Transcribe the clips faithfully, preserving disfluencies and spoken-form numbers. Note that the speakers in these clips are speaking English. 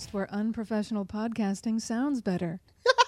podcast where unprofessional podcasting sounds better.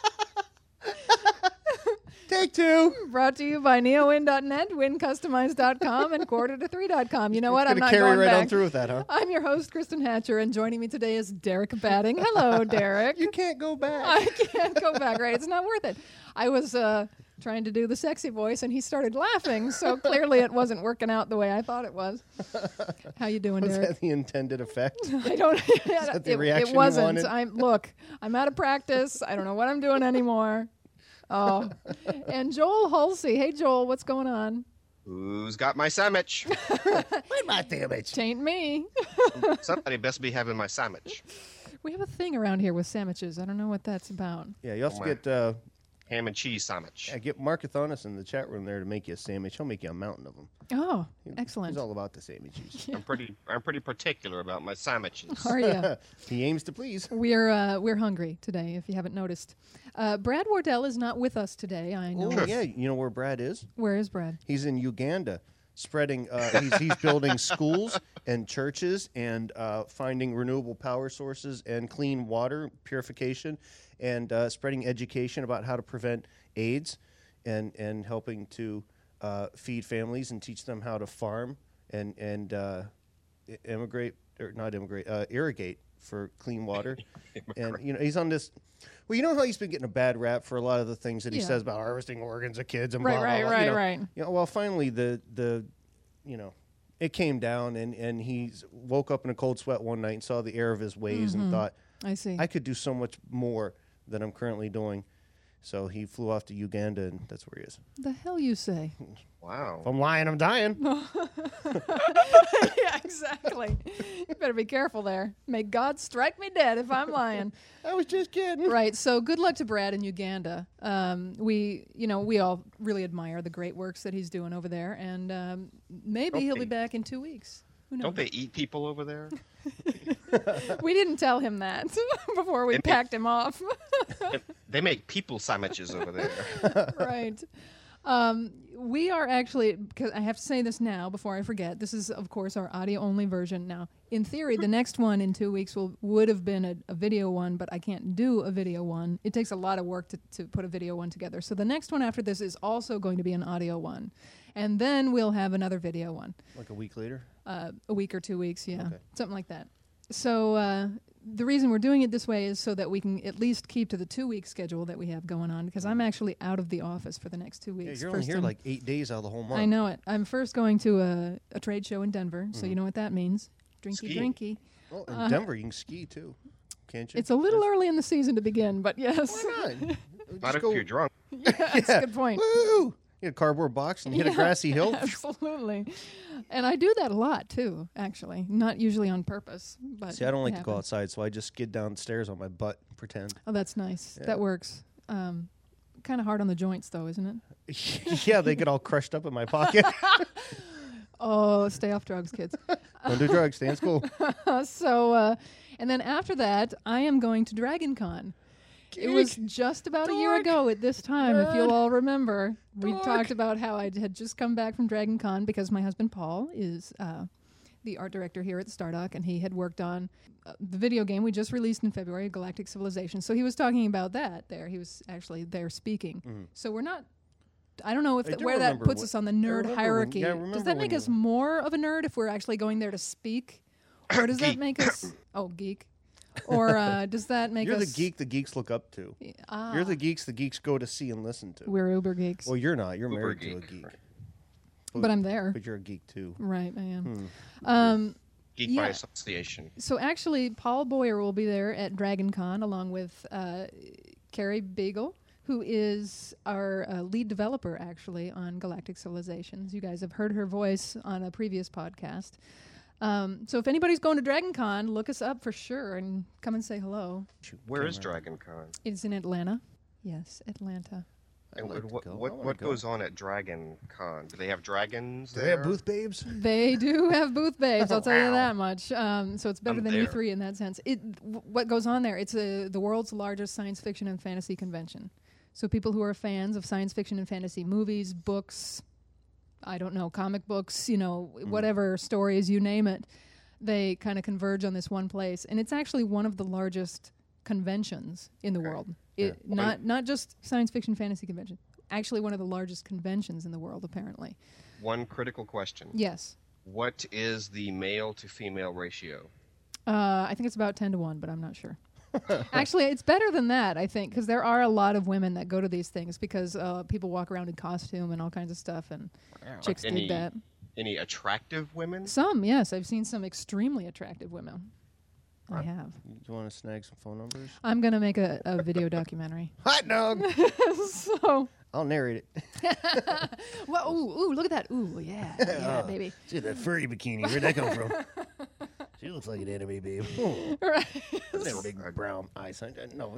Take two. Brought to you by neowin dot net, win customize dot com, and quarter to three dot com. You know what? Gonna I'm not carry going right back. on through with that, huh? I'm your host, Kristen Hatcher, and joining me today is Derek Batting. Hello, Derek. You can't go back. I can't go back, right? It's not worth it. I was uh, trying to do the sexy voice, and he started laughing, so clearly it wasn't working out the way I thought it was. How you doing, Was Derek? that the intended effect? I don't. that the it, reaction it you wasn't. wanted? I'm look. I'm out of practice. I don't know what I'm doing anymore. Oh, and Joel Hulsey. Hey, Joel, what's going on? Who's got my sandwich? Wait, my damage. Tain't me. Somebody best be having my sandwich. We have a thing around here with sandwiches. I don't know what that's about. Yeah, you also Oh, my. get uh, Ham and cheese sandwich. yeah, get Markathonis in the chat room there to make you a sandwich. He'll make you a mountain of them. Oh, excellent. He's all about the sandwiches. I'm pretty I'm pretty particular about my sandwiches. Are you? He aims to please. We're uh, we're hungry today. If you haven't noticed, uh, Brad Wardell is not with us today. I know. Oh, yeah. You know where Brad is? Where is Brad? He's in Uganda, spreading. Uh, he's, he's building schools and churches and uh, finding renewable power sources and clean water purification, and uh, spreading education about how to prevent AIDS, and and helping to uh, feed families and teach them how to farm and and uh, i- immigrate or not immigrate, uh, irrigate for clean water. And you know he's on this. Well, you know how he's been getting a bad rap for a lot of the things that he Yeah. says about harvesting organs of kids and Right, blah, blah, right, blah, right, you know. right. You know, well, finally the the, you know, it came down, and and he woke up in a cold sweat one night and saw the error of his ways and thought, I see. I could do so much more than I'm currently doing. So he flew off to Uganda, and that's where he is. the hell you say? Wow. If I'm lying, I'm dying. Yeah, exactly. You better be careful there. May God strike me dead if I'm lying. I was just kidding. Right. So good luck to Brad in Uganda. Um, we, you know, we all really admire the great works that he's doing over there, and um, maybe Don't he'll be they- back in two weeks. Who knows? Don't they eat people over there? We didn't tell him that before we They make- packed him off. They make people sandwiches over there. Right. Um, we are actually, because I have to say this now before I forget, this is, of course, our audio-only version now. In theory, the next one in two weeks will would have been a, a video one, but I can't do a video one. It takes a lot of work to, to put a video one together. So the next one after this is also going to be an audio one. And then we'll have another video one. Like a week later. Uh, a week or two weeks, yeah. Okay. Something like that. So uh, the reason we're doing it this way is so that we can at least keep to the two-week schedule that we have going on, because I'm actually out of the office for the next two Yeah, weeks. you're only First here I'm- like eight days out of the whole month. I know it. I'm first going to a, a trade show in Denver, so you know what that means. Drinky, Skiing. drinky. Well, in Uh, Denver, you can ski too, can't you? It's a little early in the season to begin, but yes. Why not? Not Just if go- you're drunk. Yeah, that's a good point. Woo! Get a cardboard box and hit a Yeah, grassy hill. Absolutely. And I do that a lot, too, actually. Not usually on purpose. But See, I don't it like to go happens. outside, so I just skid downstairs on my butt and pretend. Oh, that's nice. Yeah. That works. Um, kind of hard on the joints, though, isn't it? Yeah, they get all crushed up in my pocket. Oh, stay off drugs, kids. Don't do drugs. Stay in school. so, uh, and then after that, I am going to Dragon Con. It was just about a year Dork. ago at this time, if you'll Nerd. all remember. We Dork. talked about how I had just come back from Dragon Con because my husband Paul is uh, the art director here at the Stardock, and he had worked on uh, the video game we just released in February, Galactic Civilization. So he was talking about that there. He was actually there speaking. Mhm. So we're not. I don't know if I that, do where that remember puts when- us on the I nerd remember when- hierarchy. yeah, I Does remember that when make you- us more of a nerd if we're actually going there to speak, or does that Geek. make us oh geek, or uh, does that make You're us the geek the geeks look up to. Ah, You're the geeks the geeks go to see and listen to. we're uber geeks, Well, you're not. You're Uber married to a geek, geek. right. but I'm there. But you're a geek too. Right, I am. Hmm. Um, Geek Yeah. by association. so actually, Paul Boyer will be there at Dragon Con along with uh, Carrie Beagle, who is our uh, lead developer, actually, on Galactic Civilizations. You guys have heard her voice on a previous podcast. Um, so if anybody's going to Dragon Con, look us up for sure and come and say hello. Shoot, Where is camera. Dragon Con? It's in Atlanta. Yes, Atlanta. I'd And like what to what, go. I what, wanna what go. goes on at Dragon Con? Do they have dragons Do there? they have booth babes? They do have booth babes, I'll tell you Wow. that much. Um, so it's better I'm than E there. three in that sense. It w- what goes on there? It's a, the world's largest science fiction and fantasy convention. So people who are fans of science fiction and fantasy movies, books, I don't know, comic books, you know, Mm. whatever stories, you name it, they kind of converge on this one place, and it's actually one of the largest conventions in the Okay. world. It, Yeah. not not just science fiction fantasy convention. Actually, one of the largest conventions in the world, apparently. One critical question. Yes. What is the male to female ratio? Uh, I think it's about ten to one, but I'm not sure. Actually, it's better than that, I think, because there are a lot of women that go to these things because uh, people walk around in costume and all kinds of stuff, and chicks Any, dig that. any attractive women? Some, yes. I've seen some extremely attractive women. I Right. have. You want to snag some phone numbers? I'm going to make a, a video documentary. Hot dog. So, I'll narrate it. well, ooh, ooh, look at that. Ooh, yeah, yeah, baby. See that furry bikini? Where'd that come from? She looks like an anime babe. Right. That big brown eyes. No.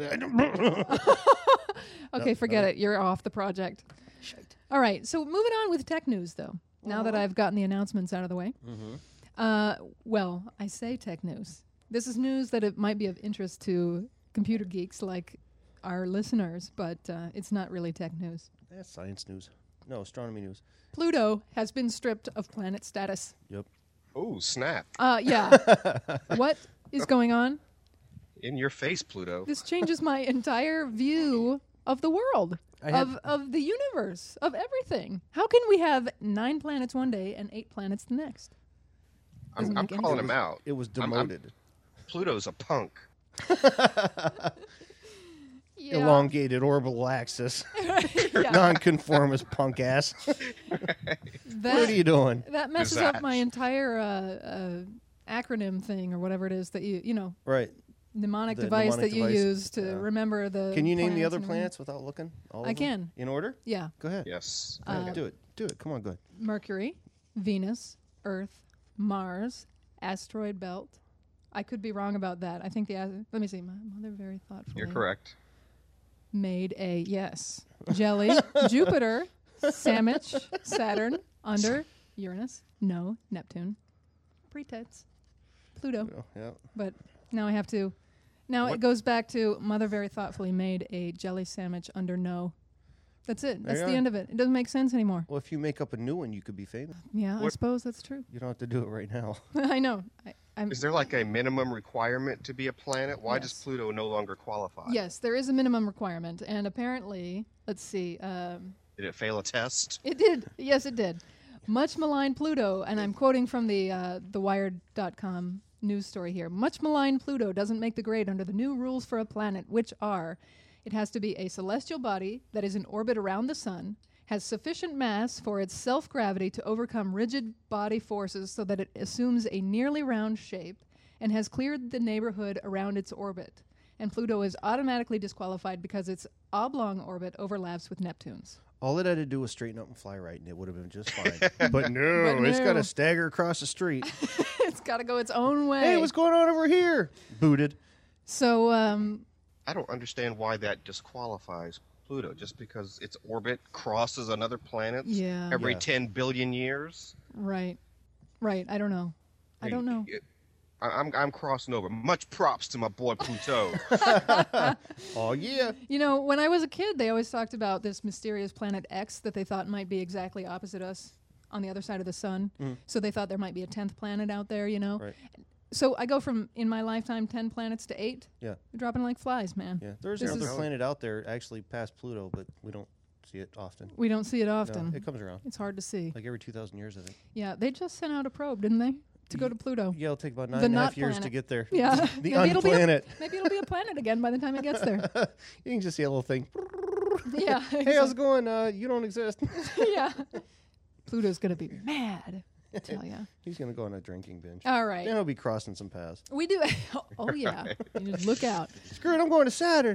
Okay, No, forget no. it. You're off the project. All right, so moving on with tech news, though. Now that I've gotten the announcements out of the way. Mm-hmm. Uh, well, I say tech news. This is news that it might be of interest to computer geeks like our listeners, but uh, it's not really tech news. That's science news. No, astronomy news. Pluto has been stripped of planet status. Yep. Oh, snap. Uh, yeah. What is going on? In your face, Pluto. This changes my entire view of the world, I of, have- of the universe, of everything. How can we have nine planets one day and eight planets the next? I'm, Doesn't I'm make any calling sense. him out. It was I'm- I'm- demoted. Pluto's a punk. Yeah. Elongated orbital axis. Yeah. Nonconformist punk ass. That, What are you doing? that messes up my Disaster. entire uh, uh, acronym thing or whatever it is that you, you know, Right. mnemonic The device mnemonic that you device, use to yeah. remember the Can you name the planets other and everything. planets without looking? All of I them? can. In order? Yeah. Go ahead. Yes. Go ahead. Uh, do it. Do it. Come on, go ahead. Mercury, Venus, Earth, Mars, asteroid belt. I could be wrong about that. I think the, as- let me see, my mother very thoughtfully You're correct. made a, yes, jelly, Jupiter, Sammich, Saturn, under, Uranus, no, Neptune, pretense, Pluto. Oh, yeah. But now I have to, now What- it goes back to mother very thoughtfully made a jelly sandwich under no. That's it. There That's you the are. end of it. It doesn't make sense anymore. Well, if you make up a new one, you could be famous. Yeah, I What- suppose that's true. You don't have to do it right now. I know. I, I'm, Is there like a minimum requirement to be a planet? Why does Yes. Pluto no longer qualify? yes, there is a minimum requirement, and apparently, let's see, um, Did it fail a test? it did. Yes, it did. Much maligned Pluto, and I'm quoting from the uh, the Wired dot com news story here. Much maligned Pluto doesn't make the grade under the new rules for a planet, which are: it has to be a celestial body that is in orbit around the sun, has sufficient mass for its self-gravity to overcome rigid body forces so that it assumes a nearly round shape, and has cleared the neighborhood around its orbit. And Pluto is automatically disqualified because its oblong orbit overlaps with Neptune's. All it had to do was straighten up and fly right, and it would have been just fine. but no, But it's got no. to stagger across the street. It's got to go its own way. Hey, what's going on over here? Booted. So, um, I don't understand why that disqualifies Pluto. Just because its orbit crosses another planet Yeah. every Yeah. ten billion years? right, right. I don't know. I don't know. It- I- I'm, I'm crossing over. Much props to my boy Pluto. Oh, yeah. You know, when I was a kid, they always talked about this mysterious planet X that they thought might be exactly opposite us on the other side of the sun. Mhm. So they thought there might be a tenth planet out there, you know? Right. So I go from, in my lifetime, ten planets to eight. Yeah. We're dropping like flies, man. Yeah. There's This another is- planet out there actually past Pluto, but we don't see it often. We don't see it No, often. it comes around. It's hard to see. Like every two thousand years, I think. Yeah, they just sent out a probe, didn't they? To go to Pluto. Yeah, it'll take about nine The and a half not years planet. to get there. Yeah. the Maybe it'll be a- unplanet. Maybe it'll be a planet again by the time it gets there. You can just see a little thing. Yeah. Hey, how's it going? Uh, you don't exist. Yeah. Pluto's going to be mad, I tell ya. He's going to go on a drinking binge. All right. Then he'll be crossing some paths. We do. Oh, yeah. You just look out. Screw it, I'm going to Saturn.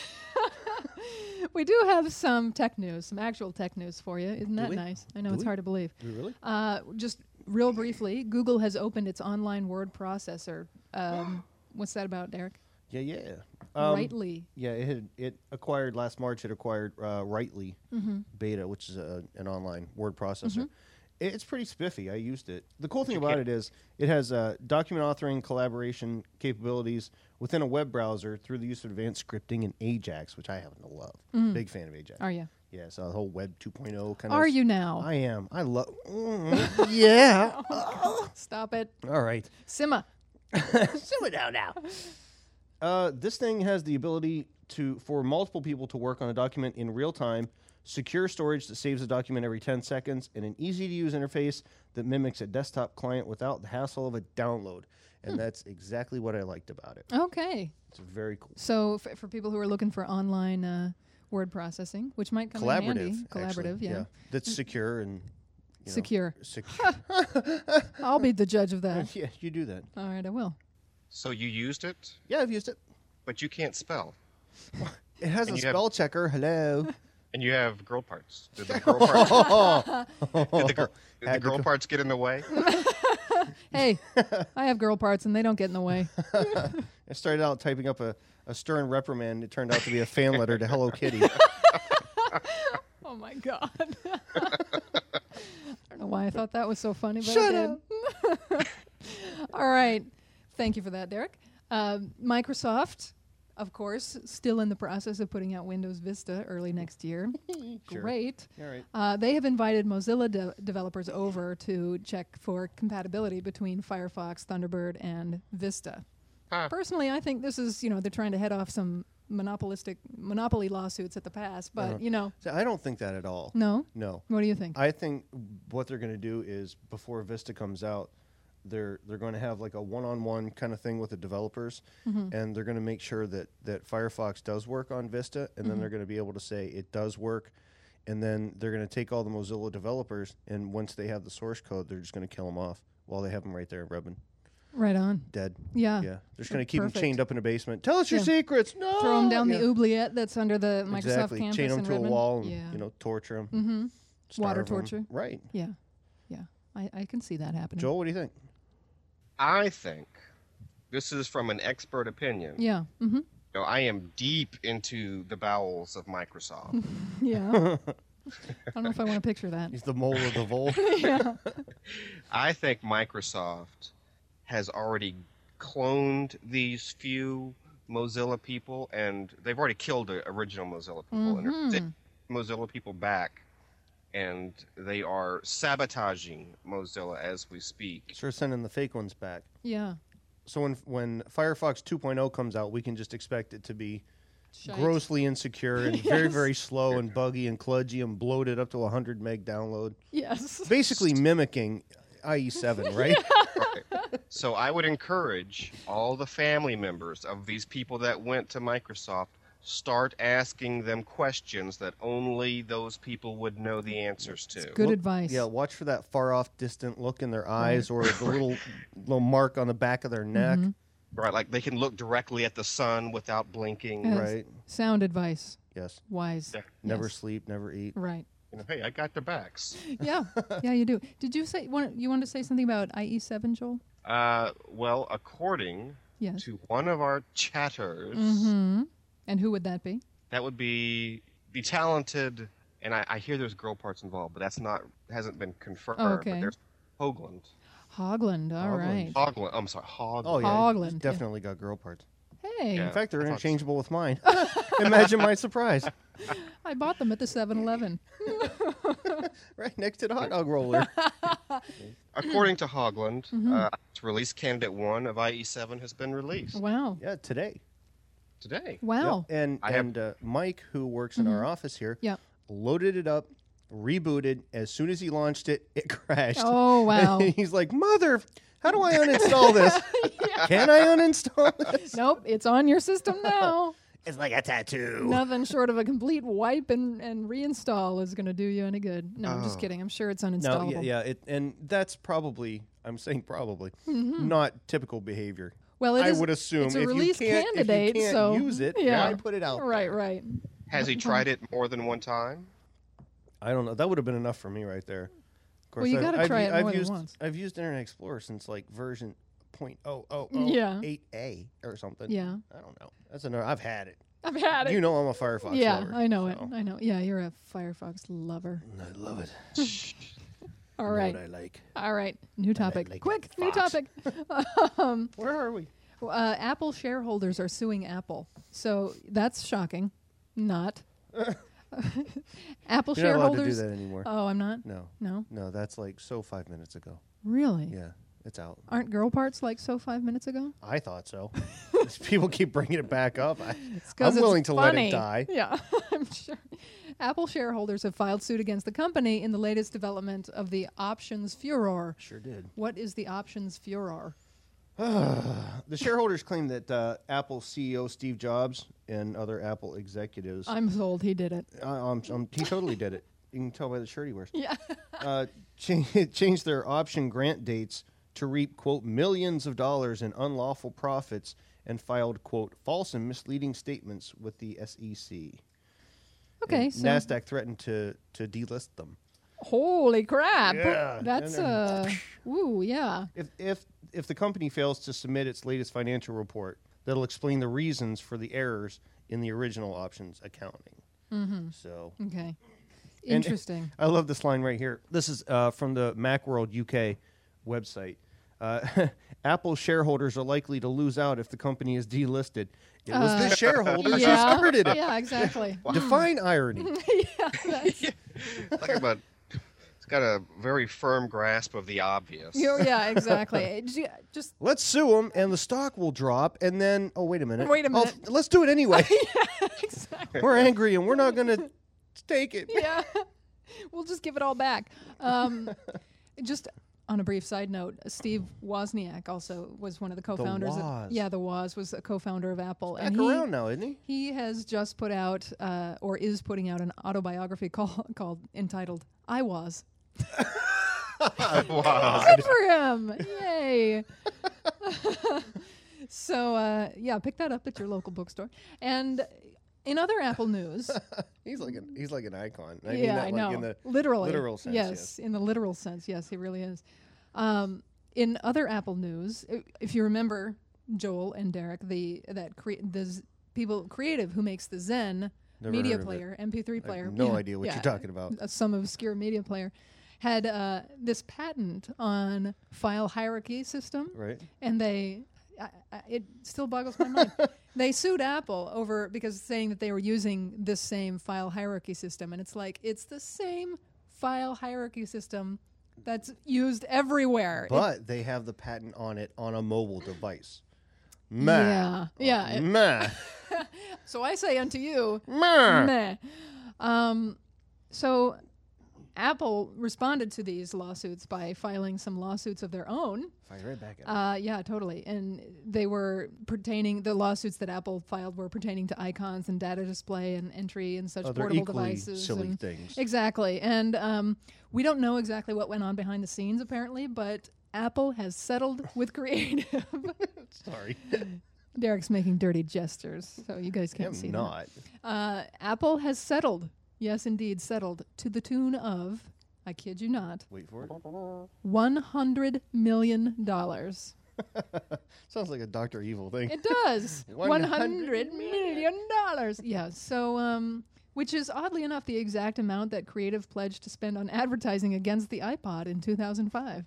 We do have some tech news, some actual tech news for you. Isn't that we? nice? I know Do it's we? hard to believe. You really? Uh, just real briefly, Google has opened its online word processor. Um, what's that about, Derek? Yeah, yeah. Um, Rightly. Yeah, it had, it acquired last March. It acquired uh, Rightly Mm-hmm. Beta, which is a, an online word processor, It's pretty spiffy. I used it. The cool thing You about can't- it is it has uh, document authoring collaboration capabilities within a web browser through the use of advanced scripting and Ajax, which I happen to love. Big fan of Ajax. Are you? Yeah, so the whole Web two point oh kind of. Are you now? I am. I love. Mm, yeah. Stop it. All right. Simma. Simmer down now. Uh, this thing has the ability to for multiple people to work on a document in real time, secure storage that saves a document every ten seconds, and an easy-to-use interface that mimics a desktop client without the hassle of a download. And that's exactly what I liked about it. Okay. It's very cool. So f- for people who are looking for online uh, word processing, which might come in Collaborative. handy. actually. Collaborative, yeah. That's secure and you know, Secure. secure. I'll be the judge of that. Yeah, you do that. All right, I will. So you used it, Yeah, I've used it. but you can't spell. It has And a you have- spell checker. Hello. And you have girl parts. Did the girl parts, did the, gir- did the Had to girl go- parts get in the way? Hey, I have girl parts and they don't get in the way. I started out typing up a, a stern reprimand. It turned out to be a fan letter to Hello Kitty. Oh my god. I don't know why I thought that was so funny, but Shut I did. All right. Thank you for that, Derek. Uh, Microsoft, of course, still in the process of putting out Windows Vista early next year. Sure. Great. All right. Uh, they have invited Mozilla de- developers over to check for compatibility between Firefox, Thunderbird, and Vista. Huh. Personally, I think this is, you know, they're trying to head off some monopolistic monopoly lawsuits at the pass, but, Uh-huh. you know, So I don't think that at all. no. No. What do you think? I think what they're going to do is before Vista comes out, they're they're going to have like a one-on-one kind of thing with the developers, Mm-hmm. and they're going to make sure that that Firefox does work on Vista, and then they're going to be able to say it does work, and then they're going to take all the Mozilla developers, and once they have the source code, they're just going to kill them off while they have them right there rubbing Right on. dead. Yeah. Yeah, they're just going to keep Perfect. them chained up in a basement. Tell us your Yeah. secrets. No. Throw them down Yeah. the oubliette that's under the Microsoft Exactly. campus Chain them in to a Redmond. wall and yeah. you know torture them. Mm-hmm. Water Starve 'em. torture. Right. Yeah. Yeah. I, I can see that happening. Joel, what do you think? I think this is from an expert opinion. Yeah. Mm-hmm. You know, I am deep into the bowels of Microsoft. Yeah. I don't know if I want to picture that. He's the mole of the vole. Yeah. I think Microsoft has already cloned these few Mozilla people, and they've already killed the original Mozilla people, and they're taking Mozilla people back, and they are sabotaging Mozilla as we speak. Sure, sending the fake ones back. Yeah. So when when Firefox two point oh comes out, we can just expect it to be Shite. grossly insecure and very, Yes. very slow and buggy and kludgy and bloated up to a one hundred meg download. Yes. Basically mimicking I E seven, right? Right. So I would encourage all the family members of these people that went to Microsoft, start asking them questions that only those people would know the answers to. Good Look- advice. Yeah, watch for that far off, distant look in their eyes or the little little mark on the back of their neck. Mm-hmm. Right, like they can look directly at the sun without blinking. Yes. Right? Sound advice. Yes. Wise. Yeah. Never Yes. sleep, never eat. Right. You know, hey, I got the backs. Yeah. Yeah, you do. Did you say want, you wanted to say something about I E seven, Joel? Uh, well, according Yes. to one of our chatters, Mm-hmm. And who would that be? that would be the talented, and I, I hear there's girl parts involved, but that's not hasn't been confirmed. Oh, okay. But there's Hoagland. Hogland. All right. Hogland. Hoagland. I'm sorry, Hogland. Oh yeah, Hogland, he's yeah. definitely got girl parts. Hey, Yeah. In fact, they're I thought- interchangeable with mine. Imagine my surprise. I bought them at the seven eleven. Right next to the hot dog roller. According to Hogland, Mm-hmm. uh, release candidate one of I E seven has been released Wow. Yeah, today. today. Wow. Yep. And I have- and uh, Mike, who works in our office here, Yep. loaded it up, rebooted. As soon as he launched it, it crashed. Oh, wow. And he's like, "Mother, how do I uninstall this? Can I uninstall this?" Nope. It's on your system now. It's like a tattoo. Nothing short of a complete wipe and, and reinstall is going to do you any good. No, I'm just Oh. kidding. I'm sure it's No, uninstallable. yeah, yeah, it, and that's probably, I'm saying probably, not typical behavior. Well, it I is- would assume it's a if release you can't, candidate, if you can't so use it, yeah. why put it out? Right, there? right. Has he tried it more than one time? I don't know. That would have been enough for me right there. Of course, Well, you I've- gotta I've, try it I've more than used, once. I've used Internet Explorer since like version point oh oh Yeah. oh eight A or something. Yeah. I don't know. That's another. I've had it. I've had it. You know, I'm a Firefox yeah, lover. I know so. it. I know. Yeah, you're a Firefox lover. I love it. All You know right. what I like. All right. New topic. like Quick, that new fox. topic. um, Where are we? uh, Apple shareholders are suing Apple. So that's shocking. Not. Apple You're not allowed to do shareholders. that anymore. Oh, I'm not? No, No? no, that's like so five minutes ago. Really? Yeah, it's out. Aren't girl parts like so five minutes ago? I thought so. People keep bringing it back up. I, It's 'cause I'm it's willing to let funny. it die. Yeah, I'm sure. Apple shareholders have filed suit against the company in the latest development of the options furor. Sure did. What is the options furor? The shareholders claim that uh, Apple C E O Steve Jobs and other Apple executives, I'm sold he did it. uh, um, um, he totally did it. You can tell by the shirt he wears. Yeah. Uh, cha- changed their option grant dates to reap, quote, millions of dollars in unlawful profits and filed, quote, false and misleading statements with the S E C. Okay, And so NASDAQ threatened to, to delist them. holy crap. Yeah, That's and uh woo, yeah. If, if, if the company fails to submit its latest financial report, that'll explain the reasons for the errors in the original options accounting. Mm-hmm. So Okay. And- Interesting. I love this line right here. This is uh, from the Macworld U K website. Uh, Apple shareholders are likely to lose out if the company is delisted. It was Uh, the shareholders yeah. who started it. Yeah, exactly. Define irony. yeah, that's, Talking about, it's got a very firm grasp of the obvious. you- yeah, exactly. J- Just Let's sue them, and the stock will drop. And then, oh wait a minute. Wait a Oh, minute. f- let's do it anyway. exactly. We're angry, and we're not going to take it. Yeah, we'll just give it all back. Um, just on a brief side note, Steve Wozniak also was one of the co-founders. Woz. Of, yeah, the Woz was a co-founder of Apple, Back and he, around now, isn't he? he has just put out uh, or is putting out an autobiography call, called entitled "I Was." Wow. Good for him! Yay! so uh, yeah, pick that up at your local bookstore. And in other Apple news, He's like an he's like an icon. I mean yeah, that I like know. in the literally, literal sense, Yes, yes. in the literal sense, yes, he really is. Um, in other Apple news, i- if you remember Joel and Derek, the that cre- the z- people creative who makes the Zen Never media heard of it. player, M P three I have player, no yeah, idea what yeah, you're talking about. uh, some obscure media player, had uh, this patent on file hierarchy system, Right? and they I, I, it still boggles my mind. They sued Apple over because saying that they were using this same file hierarchy system, and it's like it's the same file hierarchy system that's used everywhere. It- But they have the patent on it on a mobile device. Meh. yeah, yeah. it- Meh. so I say unto you, Meh. meh. Um, so Apple responded to these lawsuits by filing some lawsuits of their own. Fire right back at it. Uh, yeah, totally. And they were pertaining, the lawsuits that Apple filed were pertaining to icons and data display and entry and such Other portable equally devices. silly and things. Exactly. And um, we don't know exactly what went on behind the scenes, apparently, but Apple has settled with Creative. Sorry. Derek's making dirty gestures, so you guys can't I'm see not. that. Uh, Apple has settled, yes, indeed, settled to the tune of, I kid you not, Wait for it. one hundred million dollars. Sounds like a Doctor Evil thing. It does. One One hundred hundred million dollars. Yeah. So, um, which is oddly enough the exact amount that Creative pledged to spend on advertising against the iPod in two thousand five.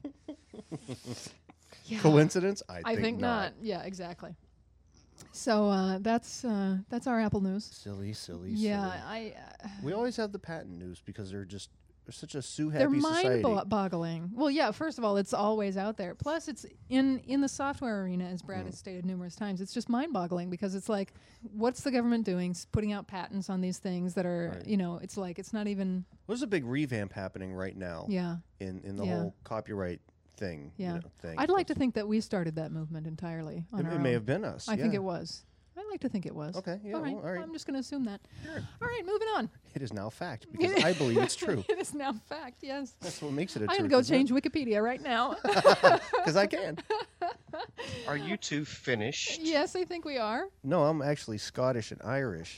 yeah. Coincidence? I, I think not. Yeah, exactly. So uh, that's uh, that's our Apple news. Silly, silly, Yeah, silly. I. Uh, We always have the patent news because they're just they're such a sue they're happy society. mind-boggling. Well, yeah. First of all, it's always out there. Plus, it's in in the software arena, as Brad Mm. has stated numerous times. It's just mind-boggling because it's like, what's the government doing? S- Putting out patents on these things that are, Right. you know, it's like it's not even. There's a big revamp happening right now Yeah, in, in the Yeah. whole copyright thing. you yeah. know, thing. I'd like to think that we started that movement entirely. On It, our it may own. have been us. I think yeah. it was. I like to think it was. Okay, yeah, All right. well, all right. I'm just going to assume that. All right, moving on. It is now fact because I believe it's true. It is now fact. Yes. That's what makes it a I'm truth. going to go change Wikipedia right now. Because I can. Are you two finished? Yes, I think we are. No, I'm actually Scottish and Irish.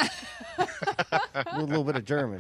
a little bit of German.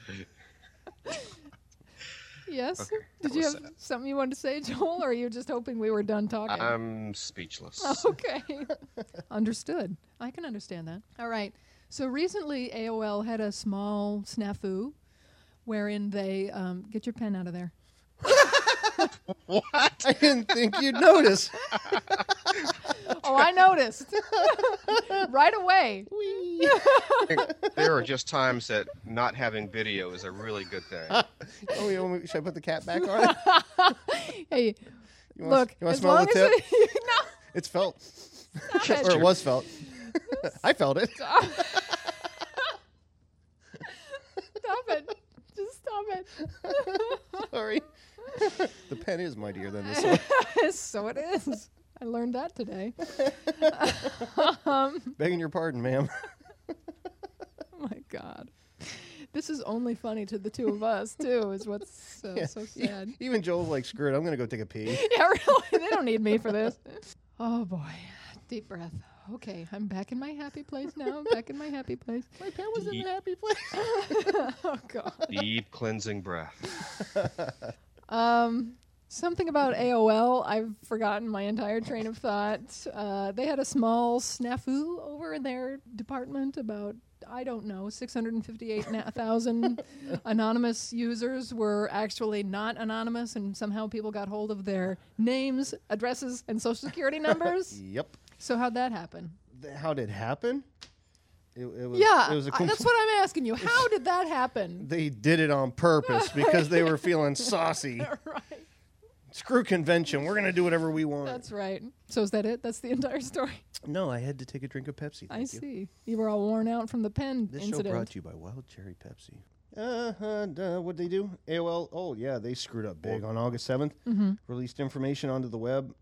Yes. Okay, Did that you was have sad. something you wanted to say, Joel, or are you just hoping we were done talking? I'm speechless. Okay. Understood. I can understand that. All right. So recently, A O L had a small snafu wherein they um, get your pen out of there. What? I didn't think you'd notice. Oh, I noticed. Right away. There are just times that not having video is a really good thing. Oh, you want me, should I put the cap back on it? Hey, You wanna, look. You want as to smell long the as tip? it, no. It's felt. it. Or it was felt. I felt it. Stop it. Just stop it. Sorry. The pen is mightier than this one. So it is. I learned that today. um, Begging your pardon, ma'am. oh my God. This is only funny to the two of us, too, is what's uh, Yeah. so sad. Even Joel's like, screw it, I'm going to go take a pee. Yeah, really. They don't need me for this. Oh, boy. Deep breath. Okay, I'm back in my happy place now. I'm back in my happy place. My pen was in Ye- the happy place. Oh, God. Deep cleansing breath. Um, something about A O L. I've forgotten my entire train of thought. Uh, they had a small snafu over in their department about, I don't know, six hundred fifty-eight thousand anonymous users were actually not anonymous, and somehow people got hold of their names, addresses, and social security numbers. Yep. So how'd that happen? Th- How did it happen? It, it was, Yeah, it was a I- that's compl- what I'm asking you. How did that happen? They did it on purpose because they were feeling saucy. Right. Screw convention. We're going to do whatever we want. That's right. So is that it? That's the entire story? No, I had to take a drink of Pepsi. Thank I you. see. You were all worn out from the pen This incident. show brought to you by Wild Cherry Pepsi. Uh, and, uh, what'd they do? A O L. Oh, yeah, they screwed up big. On August seventh, Mm-hmm. released information onto the web.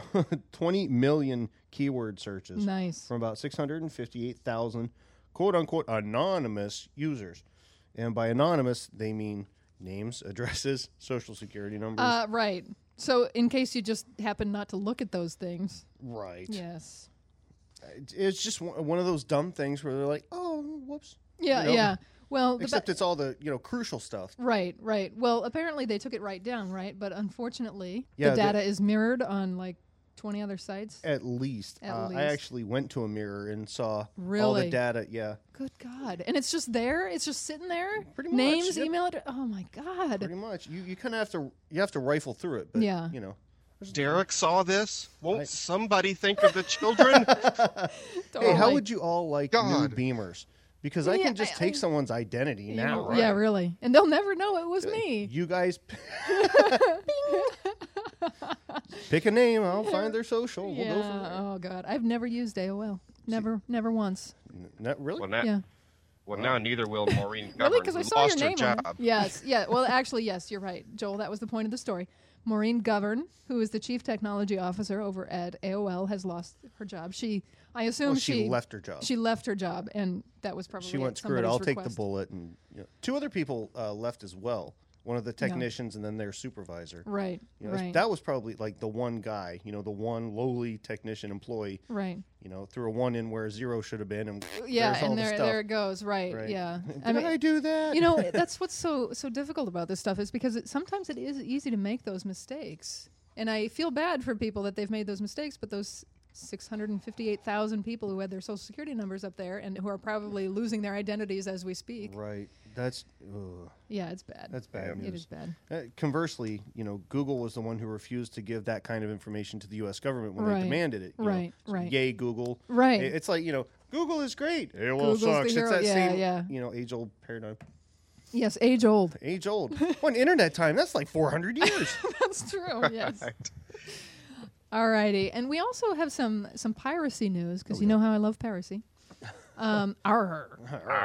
twenty million keyword searches Nice. from about six hundred fifty-eight thousand quote-unquote anonymous users. And by anonymous, they mean names, addresses, social security numbers. Uh, right. So in case you just happen not to look at those things. right. Yes. It- It's just one one of those dumb things where they're like, oh, whoops. Yeah, You know? yeah. Well, the Except ba- it's all the, you know, crucial stuff. right, right. Well, apparently they took it right down, right? But unfortunately, Yeah, the the- data is mirrored on like twenty other sites. At least. At uh, I least. actually went to a mirror and saw all Really? the data. Yeah, Good God. And it's just there? It's just sitting there? Pretty much, Names, yep. email address. Oh my God. pretty much. You you kind of have to you have to rifle through it. But, Yeah. you know. Derek saw this. Won't I- somebody think of the children? Hey, how Totally. would you all like God. new Beamers? Because I Yeah, can just I- take I- someone's identity now, right? Yeah, really. And they'll never know it was me. You guys pick a name. I'll find their social. We'll go from Yeah. there. Oh God. I've never used A O L. Never, never once. N- Not really. well, now, Yeah. well, now neither will Maureen Really? Govern, Because I who saw your lost her name on it. job. Yes. Yeah. Well, actually, yes, you're right, Joel. That was the point of the story. Maureen Govern, who is the chief technology officer over at A O L, has lost her job. She, I assume Well, she left her job. She left her job, and that was probably She went, at screw it, somebody's I'll take the request. bullet. And you know, two other people uh, left as well. One of the technicians and then their supervisor. Right. You know, right. That was probably like the one guy, you know, the one lowly technician employee, right. you know, threw a one in where a zero should have been. And Yeah, there's all and the there, stuff. there it goes. Right. Right. Yeah. Did I, do that? you know, that's what's so so difficult about this stuff is because it, sometimes it is easy to make those mistakes, and I feel bad for people that they've made those mistakes. But those six hundred fifty-eight thousand people who had their social security numbers up there and who are probably losing their identities as we speak. Right. That's ugh, Yeah, it's bad. that's bad It is news. bad. Uh, conversely, you know, Google was the one who refused to give that kind of information to the U S government when Right. they demanded it. you know. Right, So right. Yay, Google. Right. I- It's like, you know, Google is great. A O L Google's the sucks. It's hero. that Yeah, same, yeah. you know, age-old paradigm. Yes, age old. Age old. Well, internet time, that's like four hundred years. That's true. Yes. Right. Alrighty, and we also have some some piracy news because Oh, you yeah. know how I love piracy. Um, arr.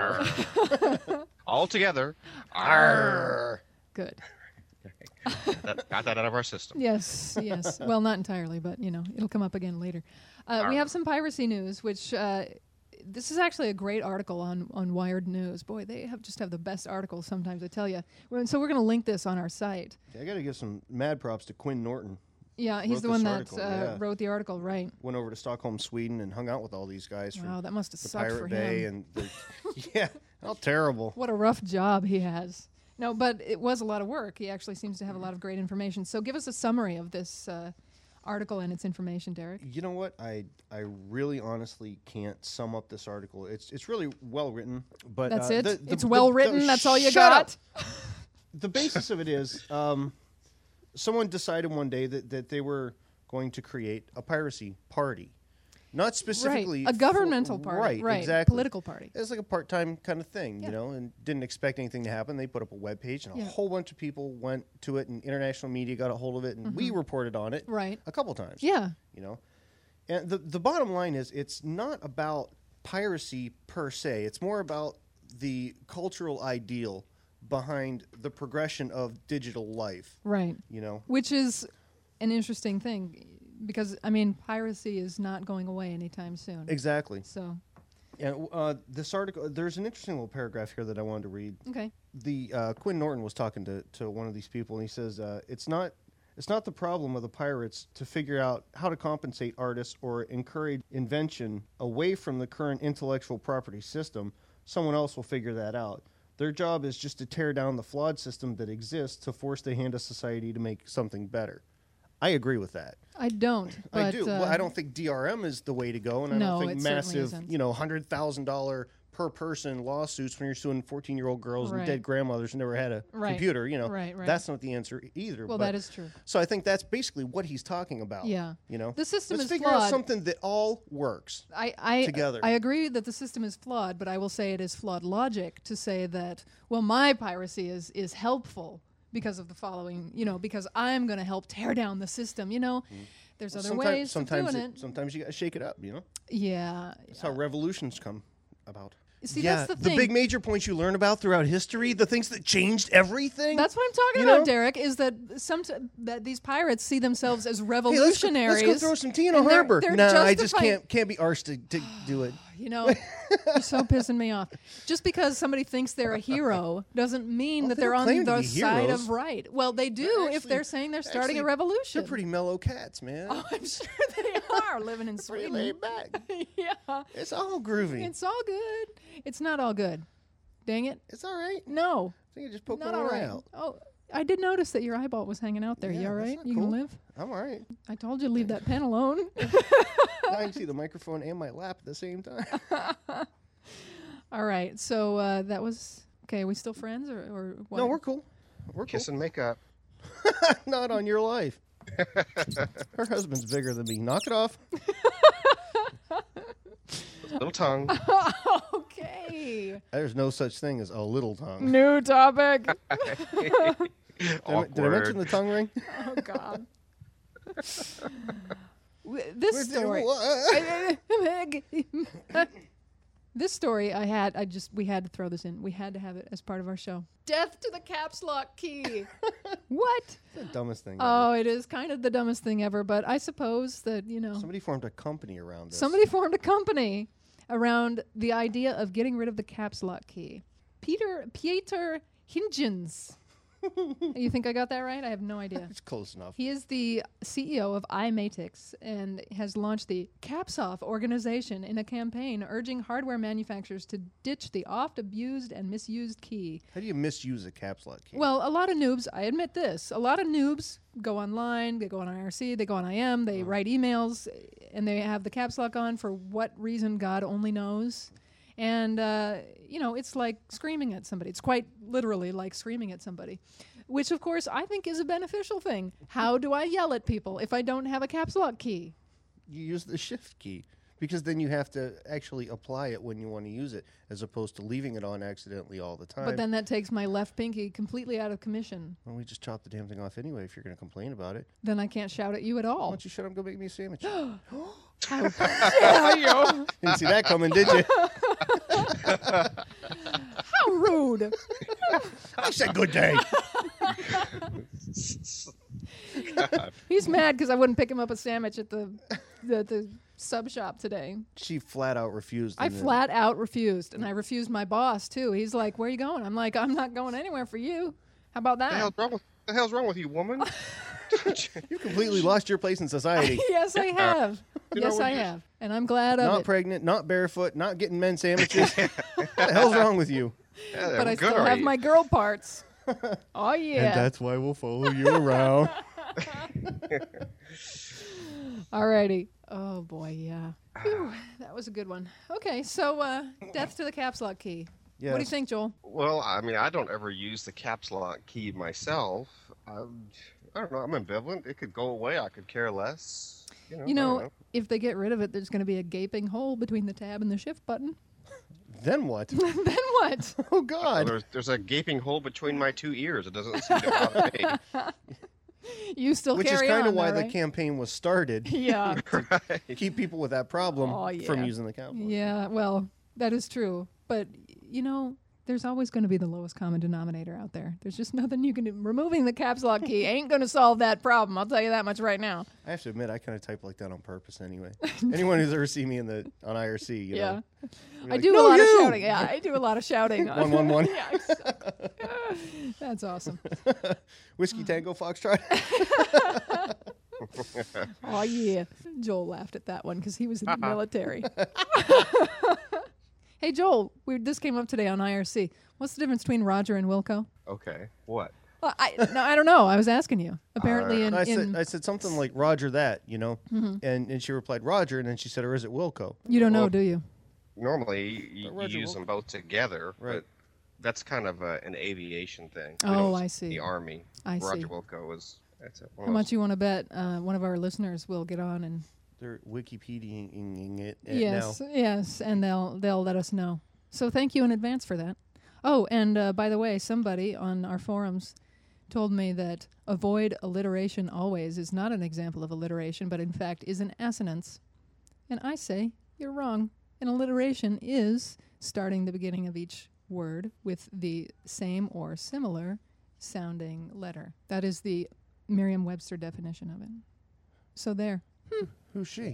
All together. Arr. Good. That, got that out of our system. Yes, yes. Well, not entirely, but you know, it'll come up again later. Uh, we have some piracy news, which uh, this is actually a great article on on Wired News. Boy, they have just have the best articles sometimes. I tell you. So we're going to link this on our site. I got to give some mad props to Quinn Norton. Yeah, he's Wrote the this one that article, uh, yeah. wrote the article, right? Went over to Stockholm, Sweden, and hung out with all these guys Wow, from that must have the sucked Pirate for Bay. him. And the, yeah, how terrible. What a rough job he has. No, but it was a lot of work. He actually seems to have a lot of great information. So give us a summary of this uh, article and its information, Derek. You know what? I I really honestly can't sum up this article. It's it's really well written, but That's uh, it? the- the- It's the- well the- written? That's all you shut got? up. The basis of it is um, someone decided one day that, that they were going to create a piracy party. Not specifically right. a governmental for, party, right? right? Exactly, Political party. It's like a part-time kind of thing, Yeah. you know, and didn't expect anything to happen. They put up a web page, and a Yeah. whole bunch of people went to it, and international media got a hold of it, and we reported on it, Right. a couple times, Yeah. you know. And the the bottom line is, it's not about piracy per se. It's more about the cultural ideal behind the progression of digital life, Right. you know. Which is an interesting thing because, I mean, piracy is not going away anytime soon. Exactly. So, And uh, this article, there's an interesting little paragraph here that I wanted to read. okay. The uh, Quinn Norton was talking to, to one of these people, and he says uh, it's not it's not the problem of the pirates to figure out how to compensate artists or encourage invention away from the current intellectual property system. Someone else will figure that out. Their job is just to tear down the flawed system that exists to force the hand of society to make something better. I agree with that. I don't. But, I do. Uh, well, I don't think D R M is the way to go, and I No, don't think it certainly massive, isn't. you know, hundred thousand dollar per person lawsuits when you're suing fourteen year old girls Right. and dead grandmothers who never had a Right. computer. You know, Right, right. that's not the answer either. Well, but, that is true. So I think that's basically what he's talking about. Yeah. You know, The system Let's is figure flawed. out something that all works. I, I, together. I agree that the system is flawed, but I will say it is flawed logic to say that, well, my piracy is, is helpful because of the following, you know, because I'm going to help tear down the system, you know. There's other Sometimes, ways sometimes of doing it, it. Sometimes you got to shake it up. You know, Yeah. that's how revolutions come about. See, yeah, that's the thing. big major points you learn about throughout history, the things that changed everything. That's what I'm talking You about, know? Derek. Is that some that these pirates see themselves as Hey, let's, go, revolutionaries? let's go throw some tea in a and they're- harbor. they're Nah, I just justifying- can't can't be arsed to, to do it. You know, you're so pissing me off. Just because somebody thinks they're a hero doesn't mean Well, that they they're don't on claim to the be side heroes. of right. Well, they do They're if actually- they're saying they're starting actually, a revolution. They're pretty mellow cats, man. Oh, I'm sure they are living in Pretty Sweden. laid back. Yeah, It's all groovy. it's all good. It's not all good. Dang it. It's all right. No, I think I just poked not one all right. out. Oh, I did notice that your eyeball was hanging out there. Yeah, you all that's right? not You cool. can live? I'm all right. I told you to leave that pen alone. Now I can see the microphone and my lap at the same time. All right. So uh, that was okay. Are we still friends or, or what? No, we're cool. We're cool. Kiss and make up. Not on your life. Her husband's bigger than me. Knock it off. Little tongue. Okay. There's no such thing as a little tongue. New topic. Did I, did I mention the tongue ring? Oh God. W- this story. What? This story I had. I just we had to throw this in. We had to have it as part of our show. Death to the caps lock key. What? The dumbest thing. Oh, it is kind of the dumbest thing ever. But I suppose that you know ever. Somebody formed a company around this. somebody formed a company around the idea of getting rid of the caps lock key. Peter Pieter Hingens. You think I got that right? I have no idea. It's close enough. He is the C E O of iMatix and has launched the Caps Off organization in a campaign urging hardware manufacturers to ditch the oft-abused and misused key. How do you misuse a caps lock key? Well, a lot of noobs, I admit this, a lot of noobs go online, they go on I R C, they go on I M, they write emails, and they have the caps lock on for what reason God only knows. And, uh, you know, it's like screaming at somebody. It's quite literally like screaming at somebody, which, of course, I think is a beneficial thing. How do I yell at people if I don't have a caps lock key? You use the shift key because then you have to actually apply it when you want to use it as opposed to leaving it on accidentally all the time. But then that takes my left pinky completely out of commission. Well, we just chop the damn thing off anyway if you're going to complain about it. Then I can't shout at you at Why all. don't you shut up and go make me a sandwich? How dare you? Didn't see that coming, did you? How rude. I said good day. He's mad because I wouldn't pick him up a sandwich at the, the, the sub shop today. She flat out refused. I and then- flat out refused, and I refused my boss too. He's like, "Where are you going?" I'm like, "I'm not going anywhere for you." How about The hell's that? wrong with the hell's wrong with you, woman? You completely lost your place in society. Yes, I have. You know Yes, what I you- have, and I'm glad of Not it. pregnant, not barefoot, not getting men sandwiches. What the hell's wrong with you? Yeah, But I what good still are have you? my girl parts. Oh yeah. why we'll follow you around. Alrighty. Oh boy, yeah. Whew, that was a good one. Okay, so uh, death to the caps lock key. What do you Yes. think, Joel? Well, I mean, I don't ever use the caps lock key myself. Um, I don't know. I'm ambivalent. It could go away. I could care less. You know. You I don't know, know. if they get rid of it, there's going to be a gaping hole between the tab and the shift button. Then what? Then what? Oh, Well, God. there's there's a gaping hole between my two ears. It doesn't seem to bother me. You still Which is carry kind on, of why though, the right? campaign was started. Yeah. Keep people with that problem Oh, yeah. from using the cowboy. Yeah, well, that is true. But, you know, there's always going to be the lowest common denominator out there. There's just nothing you can do. Removing the caps lock key ain't going to solve that problem. I'll tell you that much right now. I have to admit, I kind of type like that on purpose anyway. Anyone who's ever seen me in the on I R C, you Yeah. know. you're I like, do "No, a lot you!" of shouting. Yeah, I do a lot of shouting. One, one, one. Yeah, exactly. That's awesome. Whiskey Tango Foxtrot. Oh, yeah. Joel laughed at that one because he was in the military. Hey, Joel, we, this came up today on I R C. What's the difference between Roger and Wilco? Okay. What? Well, I no, I don't know. I was asking you. Apparently, in, I in said, I said something like Roger that, you know, Mm-hmm. and and she replied Roger, and then she said, or is it Wilco? you don't know, Well, do you? Normally, you, Roger you use Wilco. them both together, Right. but that's kind of a, an aviation thing. We Oh, don't I use see. The Army. I see. Roger Wilco was. That's it. One How of much those- you want to bet uh, one of our listeners will get on and They're Wikipediaing it it yes, now. yes, and they'll they'll let us know. So thank you in advance for that. Oh, and uh, by the way, somebody on our forums told me that avoid alliteration always is not an example of alliteration, but in fact is an assonance. And I say you're wrong. An alliteration is starting the beginning of each word with the same or similar sounding letter. That is the Merriam-Webster definition of it. So there. Who's she?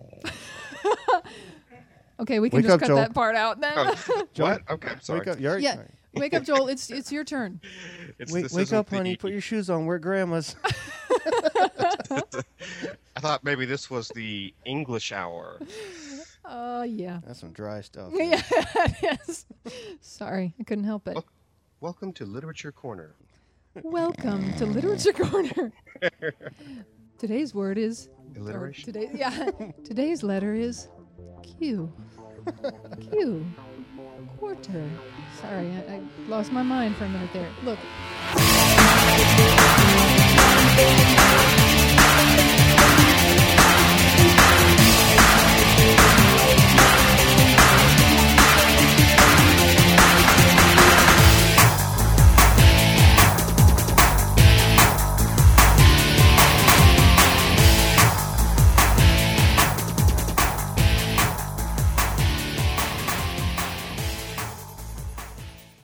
Okay, we can Wake just up, cut Joel. that part out then. Oh, what? Okay, sorry. Wake up, you're, Yeah, wake up, Joel. It's it's your turn. It's, Wake, this wake isn't up, honey. the- Put your shoes on. We're grandma's. I thought maybe this was the English hour. Oh, yeah. That's some dry stuff. Yeah, yes. Sorry, I couldn't help it. Welcome to Literature Corner. Welcome to Literature Corner. Today's word is or Alliteration. Today, yeah. Today's letter is Q. Q. Quarter. Sorry, I, I lost my mind for a minute there. Look.